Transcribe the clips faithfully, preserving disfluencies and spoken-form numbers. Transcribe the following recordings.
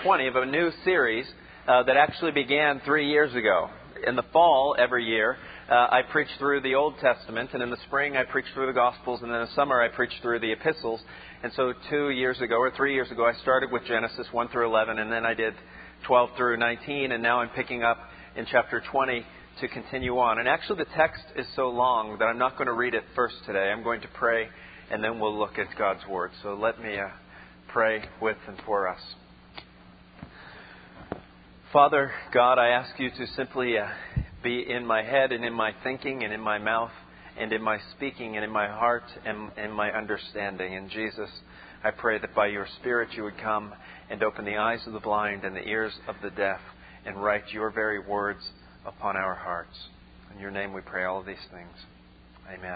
twenty of a new series uh, that actually began three years ago. In the fall, every year, uh, I preach through the Old Testament, and in the spring I preach through the Gospels, and in the summer I preach through the Epistles. And so two years ago, or three years ago, I started with Genesis one through eleven, and then I did twelve through nineteen, and now I'm picking up in chapter twenty to continue on. And actually the text is so long that I'm not going to read it first today. I'm going to pray, and then we'll look at God's Word. So let me uh, pray with and for us. Father God, I ask you to simply uh, be in my head and in my thinking and in my mouth and in my speaking and in my heart and in my understanding. And Jesus, I pray that by your Spirit you would come and open the eyes of the blind and the ears of the deaf and write your very words upon our hearts. In your name we pray all of these things. Amen.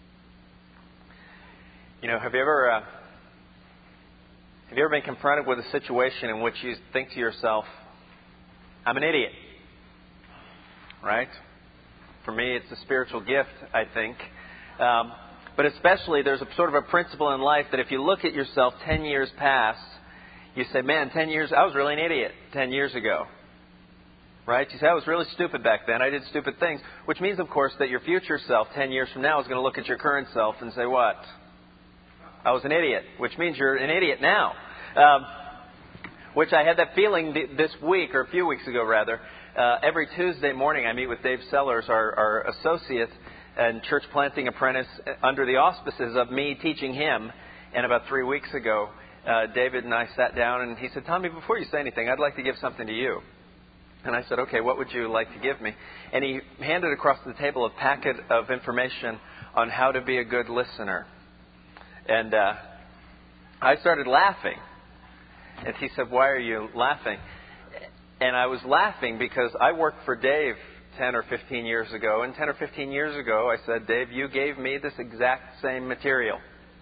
You know, have you ever uh, have you ever been confronted with a situation in which you think to yourself, I'm an idiot? Right? For me, it's a spiritual gift, I think. Um, but especially, there's a sort of a principle in life that if you look at yourself ten years past, you say, man, ten years, I was really an idiot ten years ago. Right? You say, I was really stupid back then. I did stupid things. Which means, of course, that your future self ten years from now is going to look at your current self and say, what? I was an idiot. Which means you're an idiot now. Um, which I had that feeling this week, or a few weeks ago, rather. Uh, every Tuesday morning, I meet with Dave Sellers, our, our associate and church planting apprentice, under the auspices of me teaching him. And about three weeks ago, uh, David and I sat down, and he said, Tommy, before you say anything, I'd like to give something to you. And I said, okay, what would you like to give me? And he handed across the table a packet of information on how to be a good listener. And uh, I started laughing. And he said, why are you laughing? And I was laughing because I worked for Dave ten or fifteen years ago. And ten or fifteen years ago, I said, Dave, you gave me this exact same material.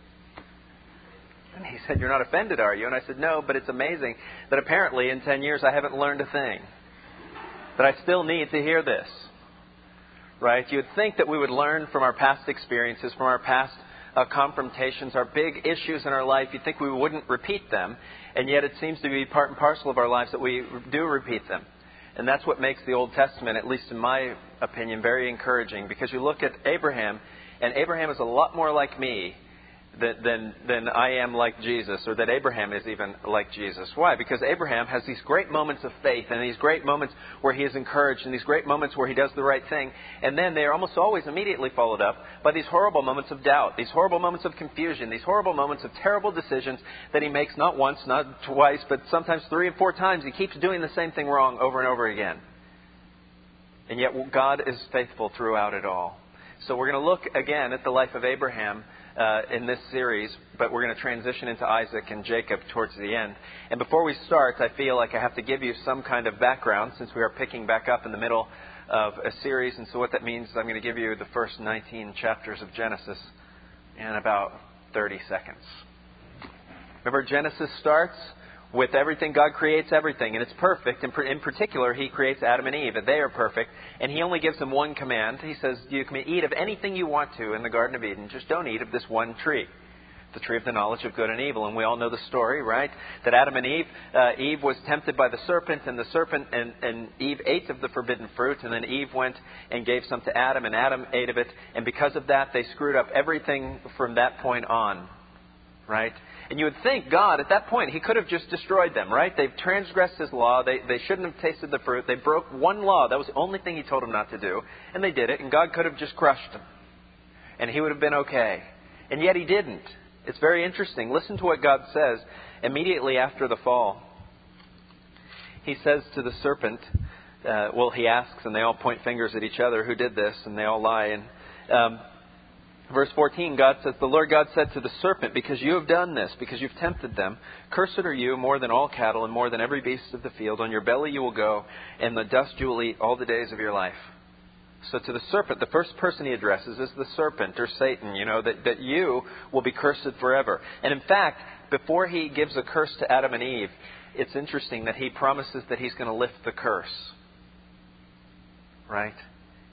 And he said, you're not offended, are you? And I said, no, but it's amazing that apparently in ten years I haven't learned a thing. That I still need to hear this. Right? You'd think that we would learn from our past experiences, from our past uh, confrontations, our big issues in our life. You'd think we wouldn't repeat them. And yet it seems to be part and parcel of our lives that we do repeat them. And that's what makes the Old Testament, at least in my opinion, very encouraging. Because you look at Abraham, and Abraham is a lot more like me Than, than, than I am like Jesus, or that Abraham is even like Jesus. Why? Because Abraham has these great moments of faith and these great moments where he is encouraged and these great moments where he does the right thing. And then they are almost always immediately followed up by these horrible moments of doubt, these horrible moments of confusion, these horrible moments of terrible decisions that he makes not once, not twice, but sometimes three and four times. He keeps doing the same thing wrong over and over again. And yet God is faithful throughout it all. So we're going to look again at the life of Abraham Uh, in this series, but we're going to transition into Isaac and Jacob towards the end. And before we start, I feel like I have to give you some kind of background since we are picking back up in the middle of a series. And so what that means is I'm going to give you the first nineteen chapters of Genesis in about thirty seconds. Remember, Genesis starts with everything. God creates everything, and it's perfect. In, in particular, He creates Adam and Eve, and they are perfect. And He only gives them one command. He says, you can eat of anything you want to in the Garden of Eden. Just don't eat of this one tree, the tree of the knowledge of good and evil. And we all know the story, right? That Adam and Eve, uh, Eve was tempted by the serpent, and the serpent and, and Eve ate of the forbidden fruit. And then Eve went and gave some to Adam, and Adam ate of it. And because of that, they screwed up everything from that point on, right? And you would think God, at that point, He could have just destroyed them, right? They've transgressed His law. They, they shouldn't have tasted the fruit. They broke one law. That was the only thing He told them not to do. And they did it. And God could have just crushed them. And He would have been okay. And yet He didn't. It's very interesting. Listen to what God says immediately after the fall. He says to the serpent, uh, well, He asks, and they all point fingers at each other, who did this? And they all lie. And um, Verse fourteen, God says, the Lord God said to the serpent, because you have done this, because you've tempted them, cursed are you more than all cattle and more than every beast of the field. On your belly you will go, and the dust you will eat all the days of your life. So to the serpent, the first person He addresses is the serpent, or Satan, you know, that, that you will be cursed forever. And in fact, before He gives a curse to Adam and Eve, it's interesting that He promises that He's going to lift the curse. Right?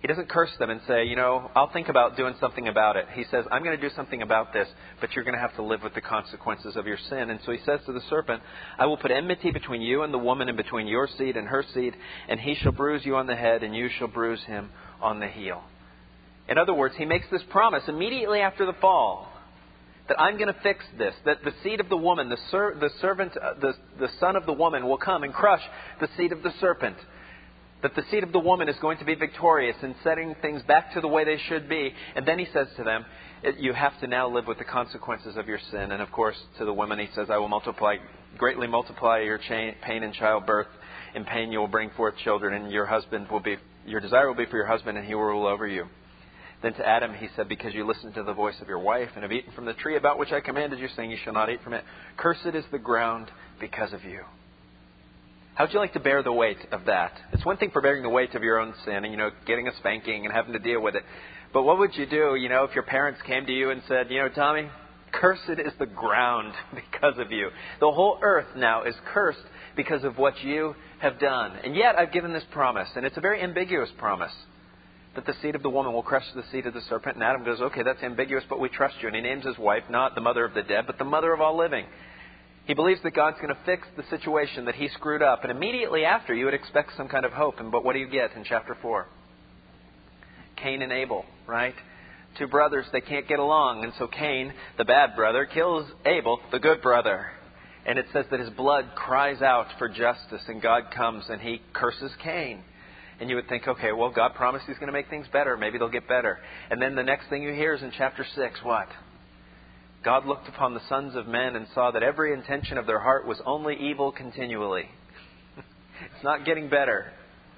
He doesn't curse them and say, you know, I'll think about doing something about it. He says, I'm going to do something about this, but you're going to have to live with the consequences of your sin. And so he says to the serpent, I will put enmity between you and the woman, and between your seed and her seed, and he shall bruise you on the head, and you shall bruise him on the heel. In other words, he makes this promise immediately after the fall, that I'm going to fix this, that the seed of the woman, the, ser- the servant, uh, the, the son of the woman will come and crush the seed of the serpent. That the seed of the woman is going to be victorious in setting things back to the way they should be. And then he says to them, you have to now live with the consequences of your sin. And of course, to the women he says, I will multiply, greatly multiply your chain, pain in childbirth. In pain you will bring forth children, and your husband will be, your desire will be for your husband, and he will rule over you. Then to Adam he said, because you listened to the voice of your wife and have eaten from the tree about which I commanded you, saying you shall not eat from it, cursed is the ground because of you. How would you like to bear the weight of that? It's one thing for bearing the weight of your own sin and, you know, getting a spanking and having to deal with it. But what would you do, you know, if your parents came to you and said, you know, Tommy, cursed is the ground because of you. The whole earth now is cursed because of what you have done. And yet I've given this promise, and it's a very ambiguous promise, that the seed of the woman will crush the seed of the serpent. And Adam goes, okay, that's ambiguous, but we trust you. And he names his wife not the mother of the dead, but the mother of all living. He believes that God's going to fix the situation that he screwed up. And immediately after, you would expect some kind of hope. And but what do you get in chapter four? Cain and Abel, right? Two brothers, they can't get along. And so Cain, the bad brother, kills Abel, the good brother. And it says that his blood cries out for justice. And God comes and he curses Cain. And you would think, okay, well, God promised he's going to make things better. Maybe they'll get better. And then the next thing you hear is in chapter six, what? God looked upon the sons of men and saw that every intention of their heart was only evil continually. It's not getting better.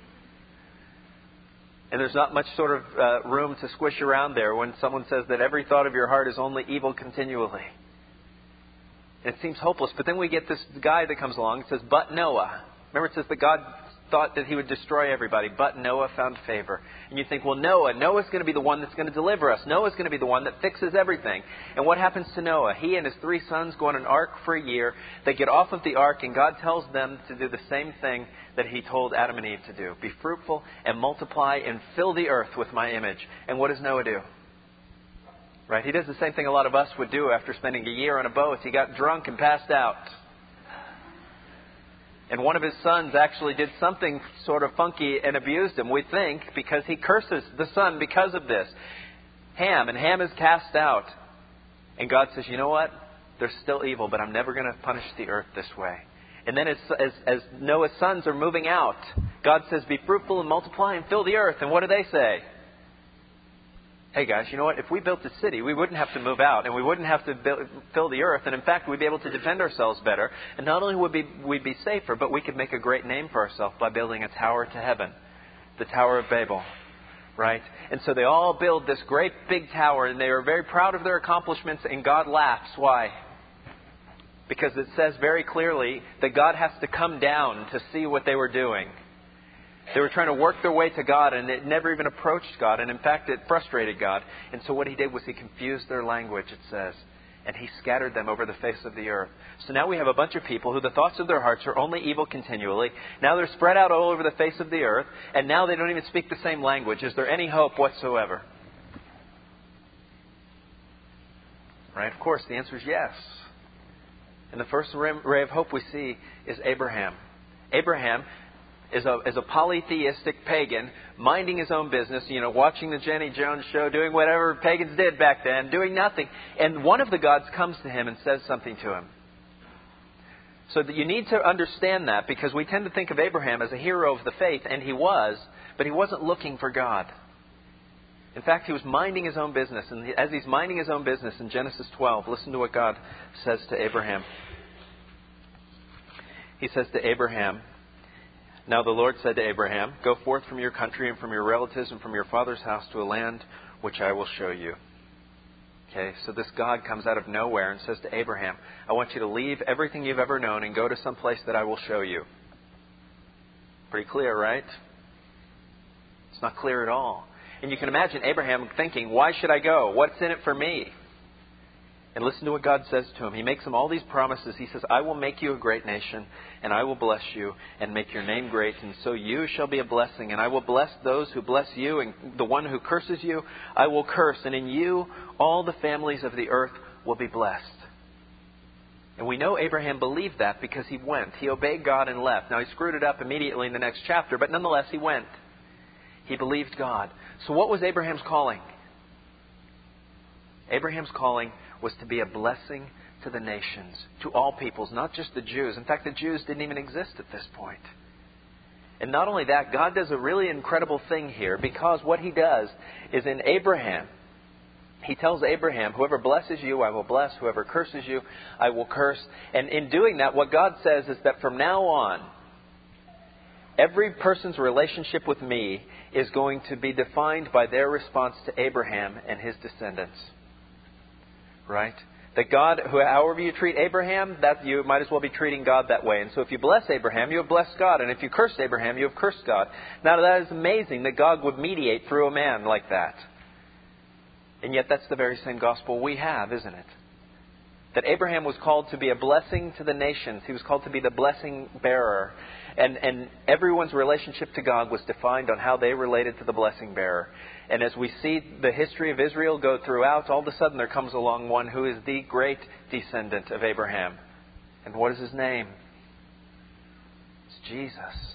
And there's not much sort of uh, room to squish around there when someone says that every thought of your heart is only evil continually. And it seems hopeless. But then we get this guy that comes along and says, but Noah. Remember, it says that God thought that he would destroy everybody, but Noah found favor. And you think, well, Noah, Noah's going to be the one that's going to deliver us. Noah's going to be the one that fixes everything. And what happens to Noah? He and his three sons go on an ark for a year. They get off of the ark, and God tells them to do the same thing that he told Adam and Eve to do. Be fruitful and multiply and fill the earth with my image. And what does Noah do? Right? He does the same thing a lot of us would do after spending a year on a boat. He got drunk and passed out. And one of his sons actually did something sort of funky and abused him, we think, because he curses the son because of this. Ham, and Ham is cast out. And God says, you know what? They're still evil, but I'm never going to punish the earth this way. And then as, as, as Noah's sons are moving out, God says, be fruitful and multiply and fill the earth. And what do they say? Hey guys, you know what? If we built a city, we wouldn't have to move out, and we wouldn't have to build, fill the earth. And in fact, we'd be able to defend ourselves better. And not only would we, we'd be safer, but we could make a great name for ourselves by building a tower to heaven, the Tower of Babel, right? And so they all build this great big tower, and they are very proud of their accomplishments. And God laughs. Why? Because it says very clearly that God has to come down to see what they were doing. They were trying to work their way to God, and it never even approached God. And in fact, it frustrated God. And so what he did was he confused their language, it says. And he scattered them over the face of the earth. So now we have a bunch of people who the thoughts of their hearts are only evil continually. Now they're spread out all over the face of the earth. And now they don't even speak the same language. Is there any hope whatsoever? Right? Of course, the answer is yes. And the first ray of hope we see is Abraham. Abraham is a, is a polytheistic pagan, minding his own business, you know, watching the Jenny Jones show, doing whatever pagans did back then, doing nothing. And one of the gods comes to him and says something to him. So that you need to understand that, because we tend to think of Abraham as a hero of the faith, and he was, but he wasn't looking for God. In fact, he was minding his own business. And as he's minding his own business in Genesis twelve, listen to what God says to Abraham. He says to Abraham, now the Lord said to Abraham, go forth from your country and from your relatives and from your father's house to a land which I will show you. Okay, so this God comes out of nowhere and says to Abraham, I want you to leave everything you've ever known and go to some place that I will show you. Pretty clear, right? It's not clear at all. And you can imagine Abraham thinking, why should I go? What's in it for me? And listen to what God says to him. He makes him all these promises. He says, I will make you a great nation, and I will bless you, and make your name great, and so you shall be a blessing. And I will bless those who bless you, and the one who curses you, I will curse. And in you, all the families of the earth will be blessed. And we know Abraham believed that because he went. He obeyed God and left. Now, he screwed it up immediately in the next chapter, but nonetheless, he went. He believed God. So what was Abraham's calling? Abraham's calling was to be a blessing to the nations, to all peoples, not just the Jews. In fact, the Jews didn't even exist at this point. And not only that, God does a really incredible thing here, because what he does is in Abraham, he tells Abraham, whoever blesses you, I will bless. Whoever curses you, I will curse. And in doing that, what God says is that from now on, every person's relationship with me is going to be defined by their response to Abraham and his descendants. Right? That God, however you treat Abraham, that you might as well be treating God that way. And so if you bless Abraham, you have blessed God. And if you curse Abraham, you have cursed God. Now that is amazing that God would mediate through a man like that. And yet that's the very same gospel we have, isn't it? That Abraham was called to be a blessing to the nations. He was called to be the blessing bearer. And, and everyone's relationship to God was defined on how they related to the blessing bearer. And as we see the history of Israel go throughout, all of a sudden there comes along one who is the great descendant of Abraham. And what is his name? It's Jesus.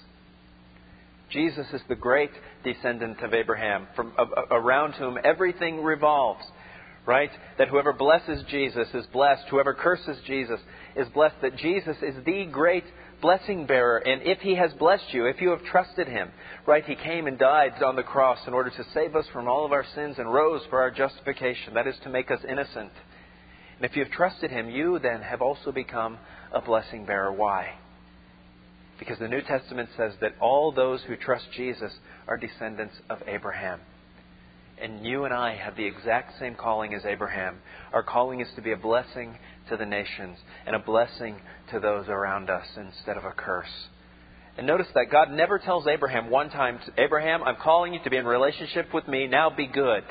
Jesus is the great descendant of Abraham, from uh, around whom everything revolves. Right? That whoever blesses Jesus is blessed. Whoever curses Jesus is blessed. That Jesus is the great blessing bearer. And if he has blessed you, if you have trusted him, right, he came and died on the cross in order to save us from all of our sins and rose for our justification. That is to make us innocent. And if you have trusted him, you then have also become a blessing bearer. Why? Because the New Testament says that all those who trust Jesus are descendants of Abraham. And you and I have the exact same calling as Abraham. Our calling is to be a blessing to the nations and a blessing to those around us instead of a curse. And notice that God never tells Abraham one time, Abraham, I'm calling you to be in relationship with me. Now be good.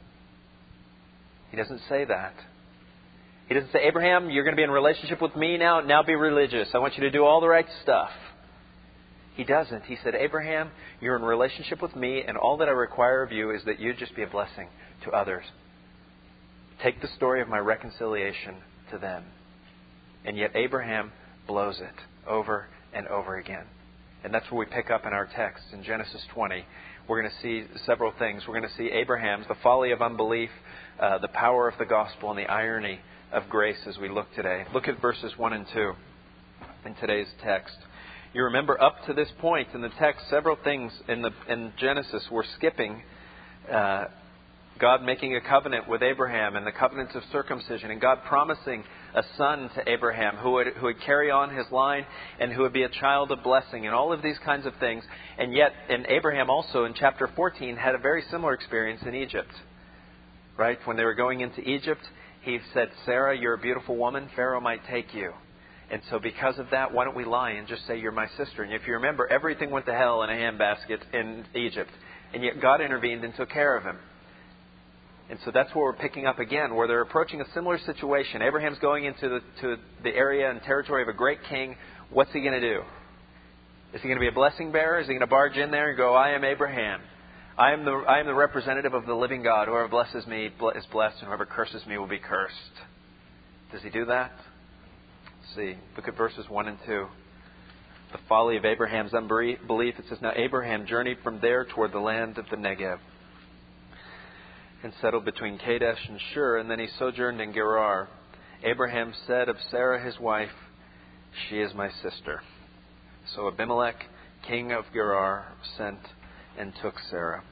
He doesn't say that. He doesn't say, Abraham, you're going to be in relationship with me now. Now be religious. I want you to do all the right stuff. He doesn't. He said, Abraham, you're in relationship with me, and all that I require of you is that you just be a blessing to others. Take the story of my reconciliation to them. And yet Abraham blows it over and over again. And that's where we pick up in our text in Genesis twenty. We're going to see several things. We're going to see Abraham's, the folly of unbelief, uh, the power of the gospel, and the irony of grace as we look today. Look at verses one and two in today's text. You remember up to this point in the text, several things in the in Genesis we're skipping. Uh, God making a covenant with Abraham and the covenants of circumcision, and God promising a son to Abraham who would who would carry on his line and who would be a child of blessing, and all of these kinds of things. And yet, and Abraham also in chapter fourteen had a very similar experience in Egypt. Right? When they were going into Egypt, he said, Sarah, you're a beautiful woman. Pharaoh might take you. And so because of that, why don't we lie and just say you're my sister? And if you remember, everything went to hell in a handbasket in Egypt. And yet God intervened and took care of him. And so that's where we're picking up again, where they're approaching a similar situation. Abraham's going into the, to the area and territory of a great king. What's he going to do? Is he going to be a blessing bearer? Is he going to barge in there and go, I am Abraham. I am the I am the representative of the living God. Whoever blesses me is blessed, and whoever curses me will be cursed. Does he do that? See, look at verses one and two. The folly of Abraham's unbelief. It says, now Abraham journeyed from there toward the land of the Negev and settled between Kadesh and Shur, and then he sojourned in Gerar. Abraham said of Sarah his wife, she is my sister. So Abimelech, king of Gerar, sent and took Sarah.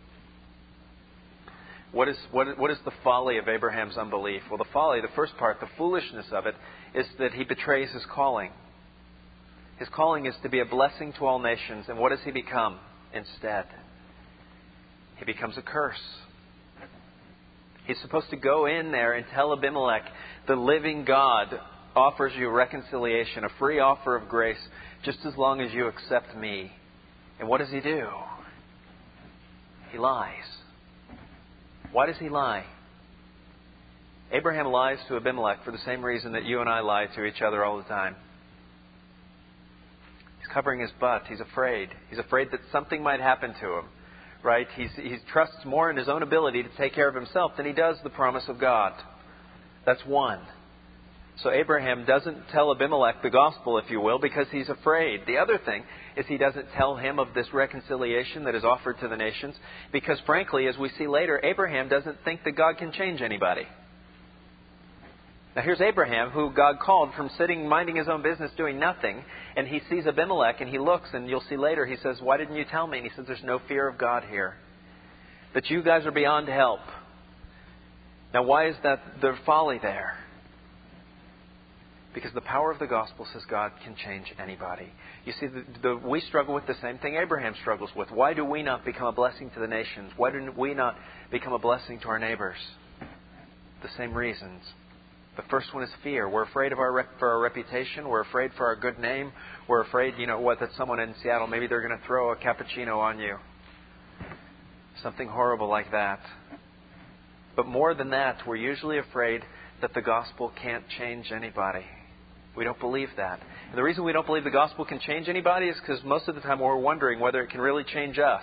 What is, what, what is the folly of Abraham's unbelief? Well, the folly, the first part, the foolishness of it, is that he betrays his calling. His calling is to be a blessing to all nations. And what does he become instead? He becomes a curse. He's supposed to go in there and tell Abimelech, the living God offers you reconciliation, a free offer of grace, just as long as you accept me. And what does he do? He lies. Why does he lie? Abraham lies to Abimelech for the same reason that you and I lie to each other all the time. He's covering his butt. He's afraid. He's afraid that something might happen to him. Right? He's, he trusts more in his own ability to take care of himself than he does the promise of God. That's one. So Abraham doesn't tell Abimelech the gospel, if you will, because he's afraid. The other thing is he doesn't tell him of this reconciliation that is offered to the nations because, frankly, as we see later, Abraham doesn't think that God can change anybody. Now here's Abraham, who God called from sitting, minding his own business, doing nothing, and he sees Abimelech and he looks, and you'll see later, he says, "Why didn't you tell me?" And he says, "There's no fear of God here. That you guys are beyond help." Now why is that the folly there? Because the power of the gospel says God can change anybody. You see, the, the, we struggle with the same thing Abraham struggles with. Why do we not become a blessing to the nations? Why do we not become a blessing to our neighbors? The same reasons. The first one is fear. We're afraid of our rep, for our reputation. We're afraid for our good name. We're afraid, you know, what that someone in Seattle, maybe they're going to throw a cappuccino on you. Something horrible like that. But more than that, we're usually afraid that the gospel can't change anybody. We don't believe that. And the reason we don't believe the gospel can change anybody is because most of the time we're wondering whether it can really change us.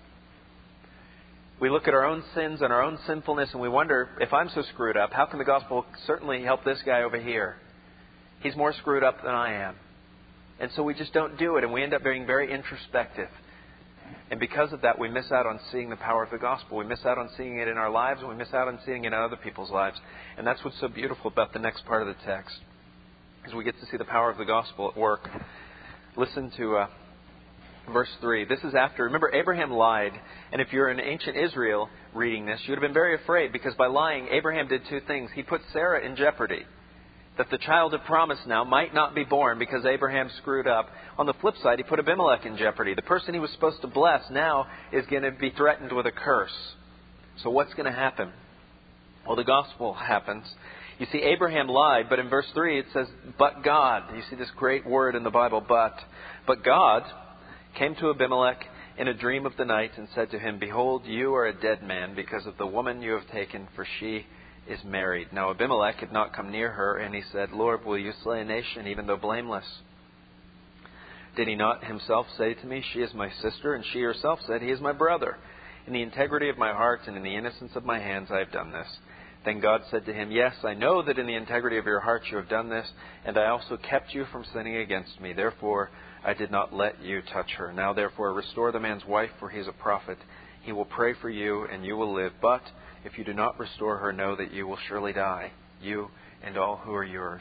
We look at our own sins and our own sinfulness and we wonder, if I'm so screwed up, how can the gospel certainly help this guy over here? He's more screwed up than I am. And so we just don't do it, and we end up being very introspective. And because of that, we miss out on seeing the power of the gospel. We miss out on seeing it in our lives, and we miss out on seeing it in other people's lives. And that's what's so beautiful about the next part of the text, is we get to see the power of the gospel at work. Listen to uh, verse three. This is after, remember, Abraham lied. And if you're in ancient Israel reading this, you would have been very afraid, because by lying, Abraham did two things. He put Sarah in jeopardy, that the child of promise now might not be born because Abraham screwed up. On the flip side, he put Abimelech in jeopardy. The person he was supposed to bless now is going to be threatened with a curse. So what's going to happen? Well, the gospel happens. You see, Abraham lied, but in verse three it says, "But God." You see this great word in the Bible, but. But God came to Abimelech in a dream of the night and said to him, "Behold, you are a dead man because of the woman you have taken, for she is married." Now Abimelech had not come near her, and he said, "Lord, will you slay a nation even though blameless? Did he not himself say to me, 'She is my sister'?" And she herself said, "He is my brother. In the integrity of my heart and in the innocence of my hands I have done this." Then God said to him, "Yes, I know that in the integrity of your heart you have done this, and I also kept you from sinning against me. Therefore I did not let you touch her. Now therefore restore the man's wife, for he is a prophet. He will pray for you, and you will live. But if you do not restore her, know that you will surely die, you and all who are yours."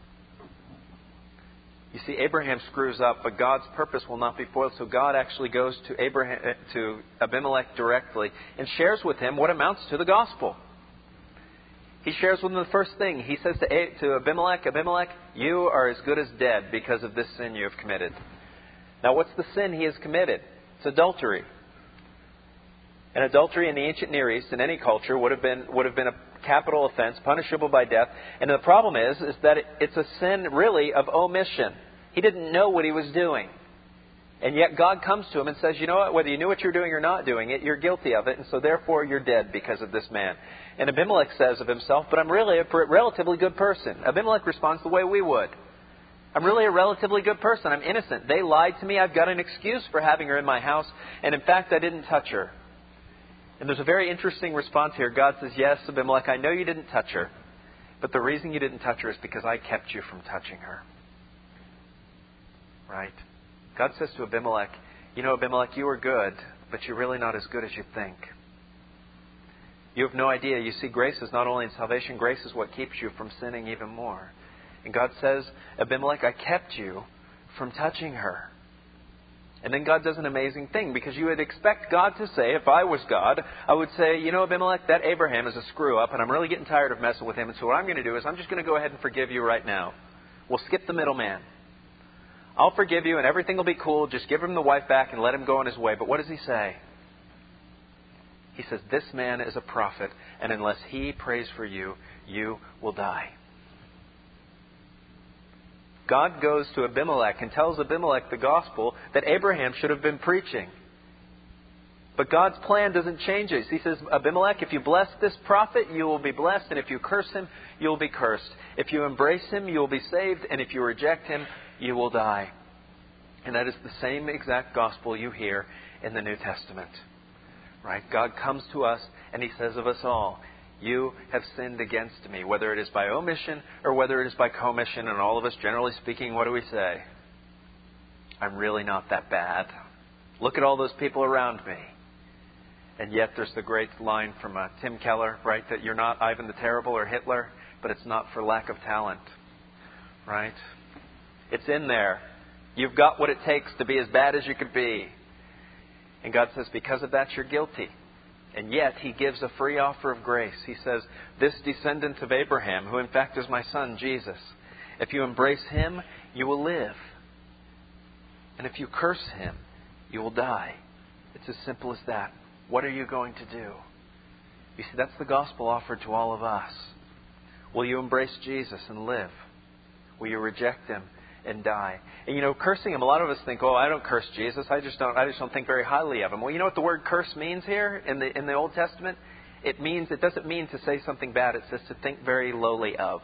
You see, Abraham screws up, but God's purpose will not be foiled. So God actually goes to Abraham, to Abimelech directly and shares with him what amounts to the gospel. He shares with him the first thing. He says to, to Abimelech, "Abimelech, you are as good as dead because of this sin you have committed." Now, what's the sin he has committed? It's adultery. And adultery in the ancient Near East, in any culture, would have been would have been a capital offense, punishable by death. And the problem is, is that it, it's a sin, really, of omission. He didn't know what he was doing. And yet God comes to him and says, "You know what? Whether you knew what you're doing or not doing it, you're guilty of it. And so therefore you're dead because of this man." And Abimelech says of himself, "But I'm really a relatively good person." Abimelech responds the way we would. "I'm really a relatively good person. I'm innocent. They lied to me. I've got an excuse for having her in my house. And in fact, I didn't touch her." And there's a very interesting response here. God says, "Yes, Abimelech, I know you didn't touch her. But the reason you didn't touch her is because I kept you from touching her." Right? God says to Abimelech, "You know, Abimelech, you are good, but you're really not as good as you think. You have no idea. You see, grace is not only in salvation, grace is what keeps you from sinning even more." And God says, "Abimelech, I kept you from touching her." And then God does an amazing thing, because you would expect God to say, if I was God, I would say, "You know, Abimelech, that Abraham is a screw-up, and I'm really getting tired of messing with him. And so what I'm going to do is I'm just going to go ahead and forgive you right now. We'll skip the middleman. I'll forgive you, and everything will be cool. Just give him the wife back and let him go on his way." But what does he say? He says, "This man is a prophet, and unless he prays for you, you will die." God goes to Abimelech and tells Abimelech the gospel that Abraham should have been preaching. But God's plan doesn't change it. He says, Abimelech, if you bless this prophet, you will be blessed. And if you curse him, you will be cursed. If you embrace him, you will be saved. And if you reject him, you will die. And that is the same exact gospel you hear in the New Testament. Right? God comes to us and He says of us all, you have sinned against me, whether it is by omission or whether it is by commission. And all of us, generally speaking, what do we say? I'm really not that bad. Look at all those people around me. And yet there's the great line from uh, Tim Keller, right? That you're not Ivan the Terrible or Hitler, but it's not for lack of talent. Right? It's in there. You've got what it takes to be as bad as you could be. And God says, because of that, you're guilty. And yet He gives a free offer of grace. He says, this descendant of Abraham, who in fact is my son, Jesus, if you embrace Him, you will live. And if you curse Him, you will die. It's as simple as that. What are you going to do? You see, that's the gospel offered to all of us. Will you embrace Jesus and live? Will you reject Him and die? And you know, cursing Him, a lot of us think, oh, I don't curse Jesus. I just don't I just don't think very highly of Him. Well, you know what the word curse means here in the in the Old Testament? It means, it doesn't mean to say something bad. It says to think very lowly of.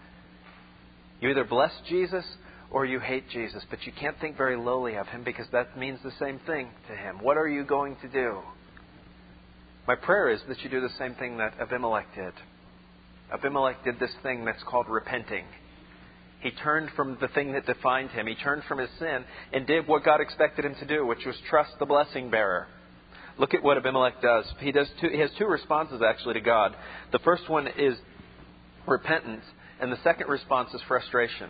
You either bless Jesus or you hate Jesus, but you can't think very lowly of Him, because that means the same thing to Him. What are you going to do? My prayer is that you do the same thing that Abimelech did. Abimelech did this thing that's called repenting. He turned from the thing that defined him. He turned from his sin and did what God expected him to do, which was trust the blessing bearer. Look at what Abimelech does. He does two, he has two responses actually to God. The first one is repentance, and the second response is frustration.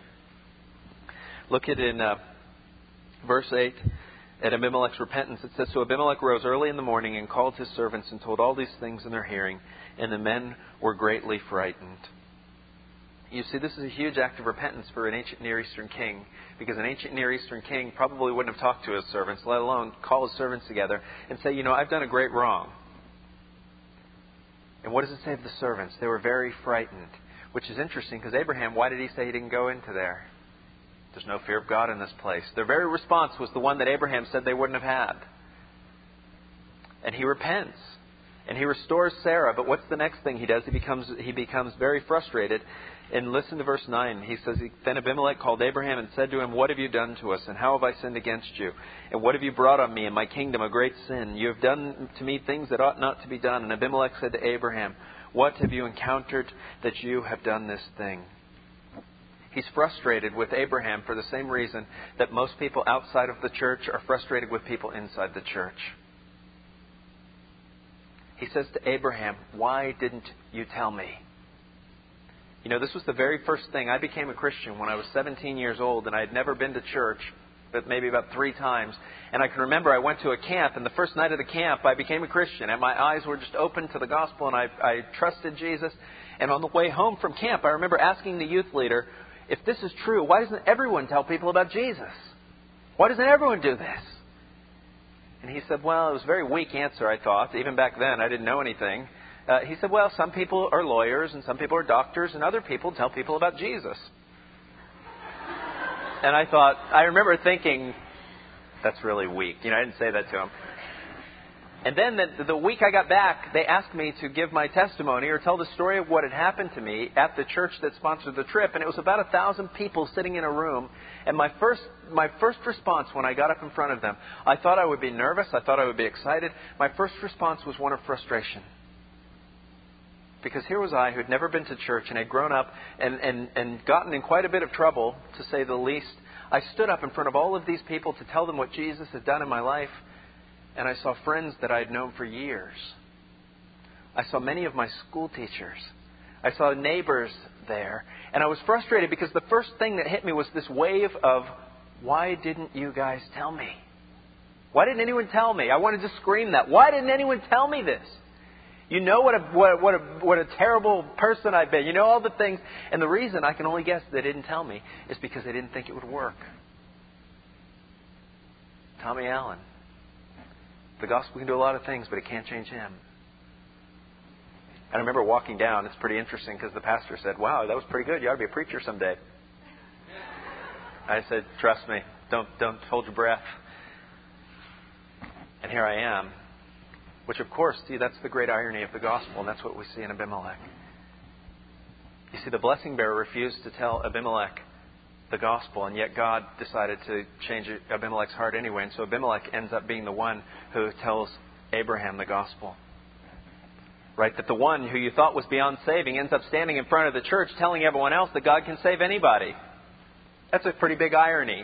Look at in uh, verse eight. At Abimelech's repentance, it says, so Abimelech rose early in the morning and called his servants and told all these things in their hearing, and the men were greatly frightened. You see, this is a huge act of repentance for an ancient Near Eastern king, because an ancient Near Eastern king probably wouldn't have talked to his servants, let alone call his servants together and say, you know, I've done a great wrong. And what does it say of the servants? They were very frightened, which is interesting, because Abraham, why did he say he didn't go into there? There's no fear of God in this place. Their very response was the one that Abraham said they wouldn't have had. And he repents. And he restores Sarah. But what's the next thing he does? He becomes he becomes very frustrated. And listen to verse nine. He says, then Abimelech called Abraham and said to him, what have you done to us? And how have I sinned against you? And what have you brought on me and my kingdom a great sin? You have done to me things that ought not to be done. And Abimelech said to Abraham, what have you encountered that you have done this thing? He's frustrated with Abraham for the same reason that most people outside of the church are frustrated with people inside the church. He says to Abraham, why didn't you tell me? You know, this was the very first thing. I became a Christian when I was seventeen years old, and I had never been to church, but maybe about three times. And I can remember I went to a camp, and the first night of the camp, I became a Christian, and my eyes were just open to the gospel, and I, I trusted Jesus. And on the way home from camp, I remember asking the youth leader, if this is true, why doesn't everyone tell people about Jesus? Why doesn't everyone do this? And he said, well, it was a very weak answer, I thought. Even back then, I didn't know anything. Uh, he said, well, some people are lawyers and some people are doctors and other people tell people about Jesus. And I thought, I remember thinking, that's really weak. You know, I didn't say that to him. And then the, the week I got back, they asked me to give my testimony or tell the story of what had happened to me at the church that sponsored the trip. And it was about a thousand people sitting in a room. And my first my first response when I got up in front of them, I thought I would be nervous. I thought I would be excited. My first response was one of frustration. Because here was I, who had never been to church and had grown up and, and, and gotten in quite a bit of trouble, to say the least. I stood up in front of all of these people to tell them what Jesus had done in my life. And I saw friends that I had known for years. I saw many of my school teachers. I saw neighbors there. And I was frustrated because the first thing that hit me was this wave of, why didn't you guys tell me? Why didn't anyone tell me? I wanted to scream that. Why didn't anyone tell me this? You know what a, what, what, a, what a terrible person I've been. You know all the things. And the reason, I can only guess, they didn't tell me is because they didn't think it would work. Tommy Allen. The gospel can do a lot of things, but it can't change him. And I remember walking down. It's pretty interesting because the pastor said, wow, that was pretty good. You ought to be a preacher someday. I said, trust me. Don't, don't hold your breath. And here I am. Which, of course, see, that's the great irony of the gospel, and that's what we see in Abimelech. You see, the blessing bearer refused to tell Abimelech the gospel, and yet God decided to change Abimelech's heart anyway. And so Abimelech ends up being the one who tells Abraham the gospel. Right? That the one who you thought was beyond saving ends up standing in front of the church telling everyone else that God can save anybody. That's a pretty big irony.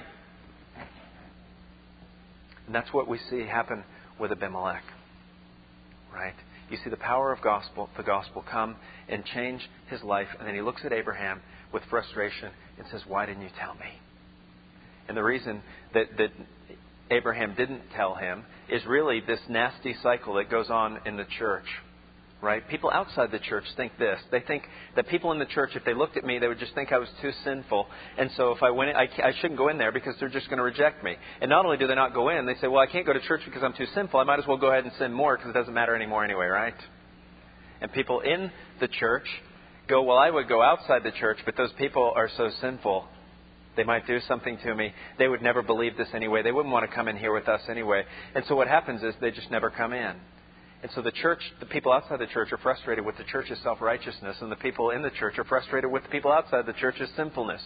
And that's what we see happen with Abimelech. Right? You see the power of gospel, the gospel come and change his life. And then he looks at Abraham with frustration and says, why didn't you tell me? And the reason that, that Abraham didn't tell him is really this nasty cycle that goes on in the church. Right? People outside the church think this. They think that people in the church, if they looked at me, they would just think I was too sinful. And so if I went in, I, I shouldn't go in there because they're just going to reject me. And not only do they not go in, they say, well, I can't go to church because I'm too sinful. I might as well go ahead and sin more because it doesn't matter anymore anyway, right? And people in the church go, well, I would go outside the church, but those people are so sinful. They might do something to me. They would never believe this anyway. They wouldn't want to come in here with us anyway. And so what happens is they just never come in. And so the church, the people outside the church are frustrated with the church's self-righteousness, and the people in the church are frustrated with the people outside the church's sinfulness.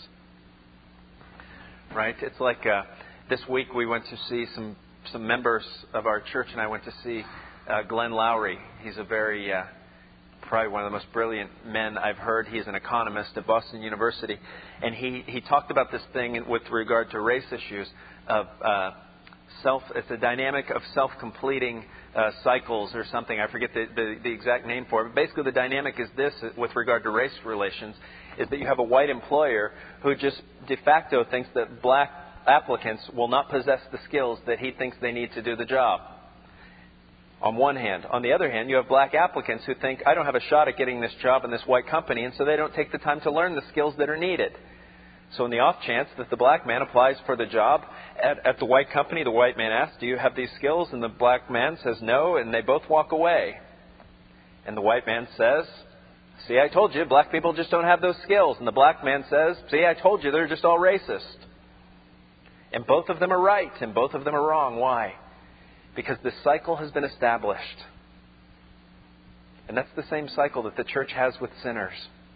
Right? It's like uh, this week we went to see some, some members of our church, and I went to see uh, Glenn Lowry. He's a very, uh, probably one of the most brilliant men I've heard. He's an economist at Boston University. And he, he talked about this thing with regard to race issues of uh, self, it's a dynamic of self-completing Uh, cycles or something. I forget the, the, the exact name for it. But basically the dynamic is this with regard to race relations, is that you have a white employer who just de facto thinks that black applicants will not possess the skills that he thinks they need to do the job. On one hand. On the other hand, you have black applicants who think, I don't have a shot at getting this job in this white company, and so they don't take the time to learn the skills that are needed. So in the off chance that the black man applies for the job at, at the white company, the white man asks, do you have these skills? And the black man says no, and they both walk away. And the white man says, see, I told you, black people just don't have those skills. And the black man says, see, I told you, they're just all racist. And both of them are right, and both of them are wrong. Why? Because this cycle has been established. And that's the same cycle that the church has with sinners.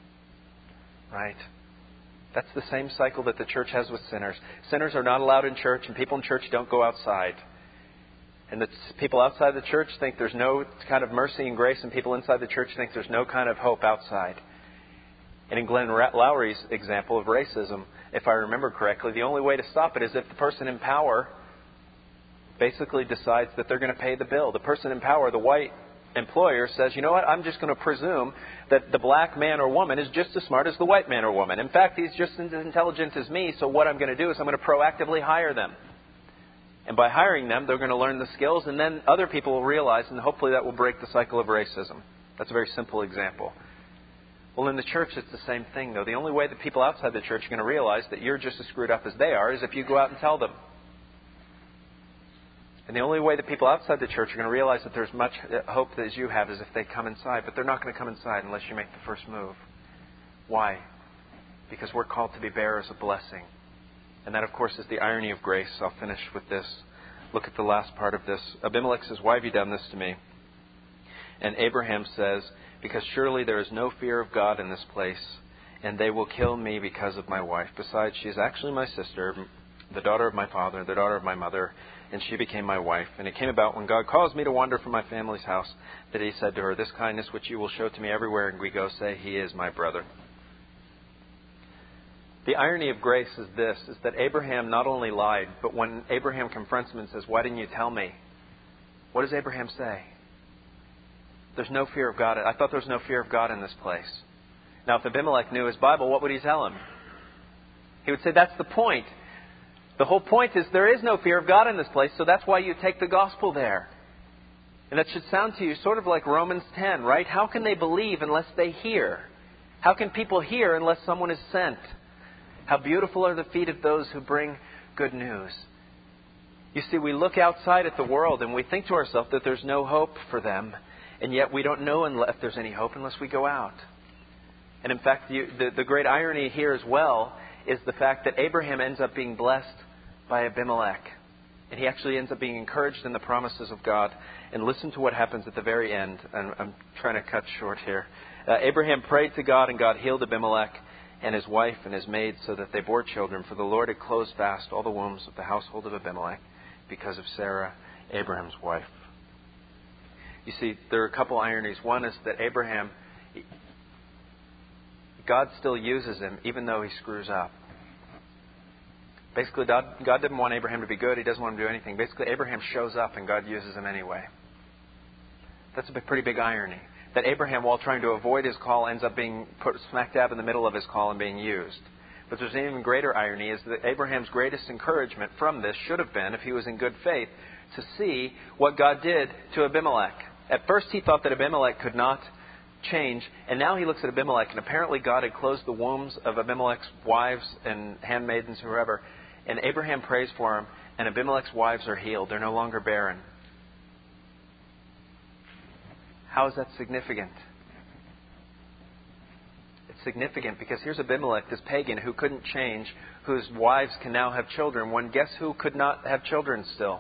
Right? That's the same cycle that the church has with sinners. Sinners are not allowed in church, and people in church don't go outside. And the people outside the church think there's no kind of mercy and grace, and people inside the church think there's no kind of hope outside. And in Glenn Lowry's example of racism, if I remember correctly, the only way to stop it is if the person in power basically decides that they're going to pay the bill. The person in power, the white employer, says, you know what, I'm just going to presume that the black man or woman is just as smart as the white man or woman. In fact, he's just as intelligent as me, so what I'm going to do is I'm going to proactively hire them. And by hiring them, they're going to learn the skills, and then other people will realize, and hopefully that will break the cycle of racism. That's a very simple example. Well, in the church, it's the same thing, though. The only way that people outside the church are going to realize that you're just as screwed up as they are is if you go out and tell them. And the only way that people outside the church are going to realize that there's much hope as you have is if they come inside. But they're not going to come inside unless you make the first move. Why? Because we're called to be bearers of blessing. And that, of course, is the irony of grace. I'll finish with this. Look at the last part of this. Abimelech says, why have you done this to me? And Abraham says, because surely there is no fear of God in this place, and they will kill me because of my wife. Besides, she is actually my sister, the daughter of my father, the daughter of my mother, and she became my wife. And it came about when God caused me to wander from my family's house that he said to her, this kindness which you will show to me everywhere and we go, say, he is my brother. The irony of grace is this, is that Abraham not only lied, but when Abraham confronts him and says, why didn't you tell me? What does Abraham say? There's no fear of God. I thought there was no fear of God in this place. Now, if Abimelech knew his Bible, what would he tell him? He would say, that's the point. The whole point is there is no fear of God in this place, so that's why you take the gospel there. And that should sound to you sort of like Romans ten, right? How can they believe unless they hear? How can people hear unless someone is sent? How beautiful are the feet of those who bring good news. You see, we look outside at the world and we think to ourselves that there's no hope for them, and yet we don't know if there's any hope unless we go out. And in fact, you, the, the great irony here as well is the fact that Abraham ends up being blessed by Abimelech. And he actually ends up being encouraged in the promises of God. And listen to what happens at the very end. And I'm trying to cut short here. Uh, Abraham prayed to God, and God healed Abimelech and his wife and his maid so that they bore children. For the Lord had closed fast all the wombs of the household of Abimelech because of Sarah, Abraham's wife. You see, there are a couple ironies. One is that Abraham, God still uses him even though he screws up. Basically, God, God didn't want Abraham to be good. He doesn't want him to do anything. Basically, Abraham shows up and God uses him anyway. That's a pretty big irony. That Abraham, while trying to avoid his call, ends up being put smack dab in the middle of his call and being used. But there's an even greater irony, is that Abraham's greatest encouragement from this should have been, if he was in good faith, to see what God did to Abimelech. At first he thought that Abimelech could not change, and now he looks at Abimelech, and apparently God had closed the wombs of Abimelech's wives and handmaidens, whoever, and Abraham prays for him, and Abimelech's wives are healed. They're no longer barren. How is that significant? It's significant because here's Abimelech, this pagan who couldn't change, whose wives can now have children, when guess who could not have children still?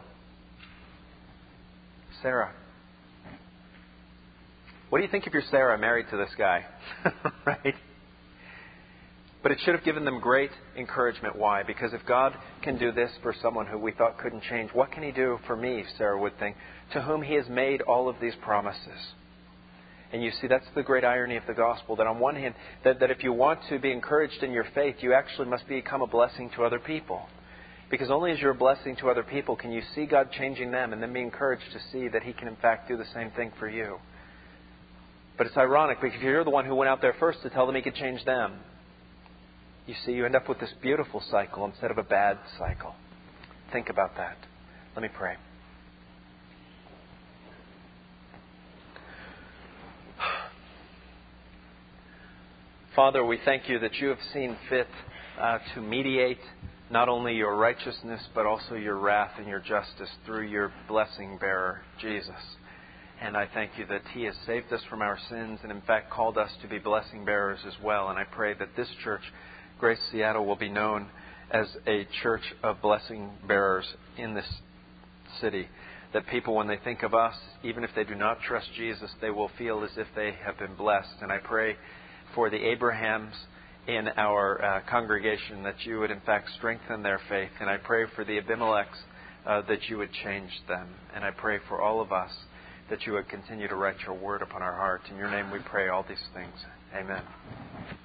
Sarah. What do you think if you're Sarah married to this guy? Right? But it should have given them great encouragement. Why? Because if God can do this for someone who we thought couldn't change, what can He do for me, Sarah would think, to whom He has made all of these promises? And you see, that's the great irony of the gospel, that on one hand, that, that if you want to be encouraged in your faith, you actually must become a blessing to other people. Because only as you're a blessing to other people can you see God changing them and then be encouraged to see that He can in fact do the same thing for you. But it's ironic, because you're the one who went out there first to tell them He could change them. You see, you end up with this beautiful cycle instead of a bad cycle. Think about that. Let me pray. Father, we thank You that You have seen fit uh, to mediate not only Your righteousness, but also Your wrath and Your justice through Your blessing bearer, Jesus. And I thank You that He has saved us from our sins and in fact called us to be blessing bearers as well. And I pray that this church, Grace Seattle, will be known as a church of blessing bearers in this city. That people, when they think of us, even if they do not trust Jesus, they will feel as if they have been blessed. And I pray for the Abrahams in our uh, congregation that You would in fact strengthen their faith. And I pray for the Abimelechs uh, that You would change them. And I pray for all of us that You would continue to write Your word upon our heart. In Your name we pray all these things. Amen.